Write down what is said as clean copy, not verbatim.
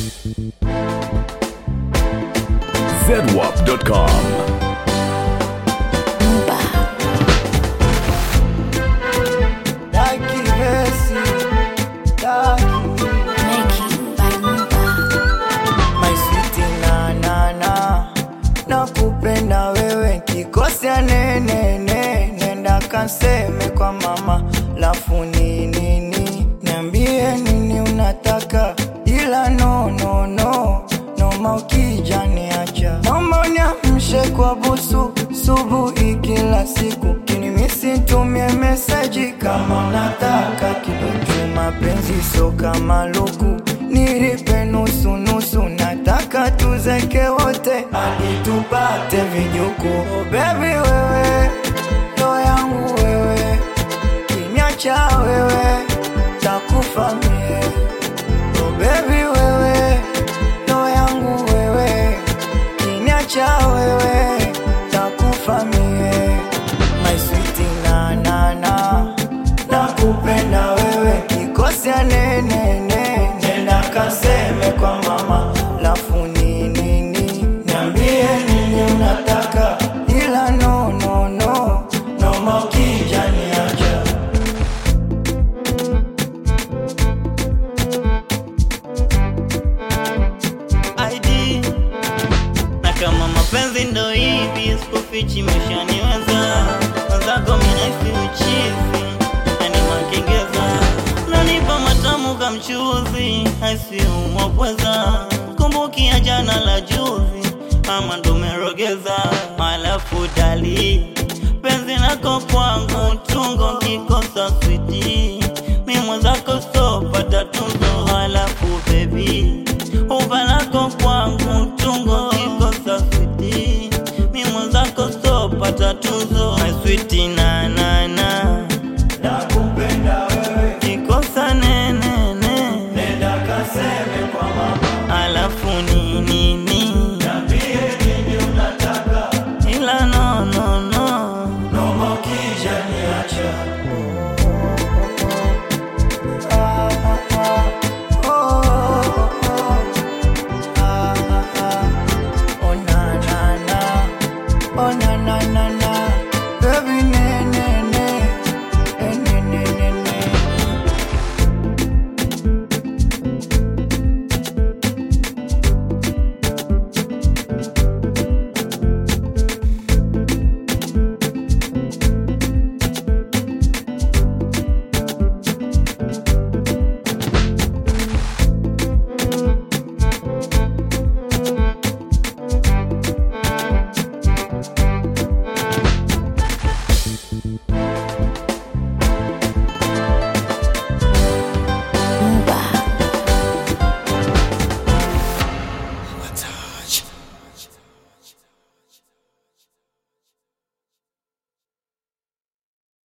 zedwap.com. Nakupenda wewe kikosea nenda kanseme kwa mama lafu nini niambie nini unataka ila no ukija niacha mama uniamshe kwa busu subuhi kila siku kinimisi tumie meseji kama unataka kidogo mapenzi so kama luku nilipe nusu nataka tuzeke wote hadi tupate vijuku oh baby wewe ndo yangu wewe kiniacha wewe takufa mie oh baby wewe ndo yangu wewe kiniacha wewe takufa mie my sweetie nakupenda wewe kikosea nenda kaseme kwa mama lafu nini niambie nini unataka ila no ukija niacha ID na kama mapenzi ndo hivi sikufichi meshaniweza wazako minaisi uchizi yani makengeza nanipa matamu kamchuzi haisi umwapweza kumbukia jana la juzi ama ndo merogeza alafu dali penzi lako kwangu tungo kikosa switi mimo zako sopata tungo alafu baby uva lako kwangu tungo kikosa switi mimo zako sopata tunzo my sweetie na